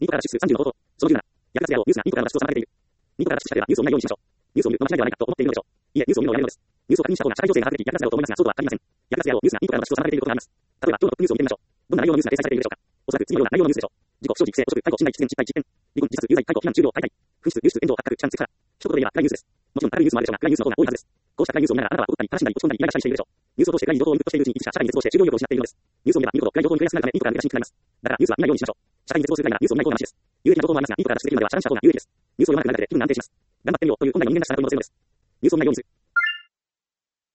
ニコから出数30の方法。その17。役立つ野郎、ニュースがニコからの出を妨げている。ニコから出社ではニュースを見ないようにしましょう。ニュースを見るの間違いではないかと思っているのでしょう。いえ、ニュースを見るのをやめるのです。ニュースを確認した方が社会情勢が把握でき役立つ野郎と思いますが、そうとは限りません。役立つ野郎、ニュースがニコからの出を妨げていることがあります。例えば、今日のトップニュースを見てみましょう。どんな内容のニュースが掲載されているでしょうか。おそらく次のような内容のニュースでしょう。事故、不祥事、規制、汚職、逮捕、侵害、失敗、離婚、自殺、有罪、逮捕、非難、終了、退会。紛失、流出、炎上、発覚、痴漢、セクハラ。一言で言えば暗いニュースです。もちろん悪いニュースもあるでしょうが、暗いニュースの方が多いはずです。こうした暗いニュースを見ながらあなたは怒ったり、正しんだり、落ち込んだり、イライラしたりしているでしょう。ニュースを通して暗い情報をインプットしているうちに一社会に絶望して重要力を失っているのです。ニュースを見れば見るほど暗い情報に触れやすくなるため、インプットが難しくなります。だからニュースは見ないようにしましょう。社会に絶望するくらいならニュースを見ない方がマシです。有益な情報もありますが、インプットから出しているまでは社会にした方が有益です。ニュースを読まなくなるだけで気分が安定します。頑張ってみようという本来の人間らしさが取り戻せるのです。ニュースを見ないようにする。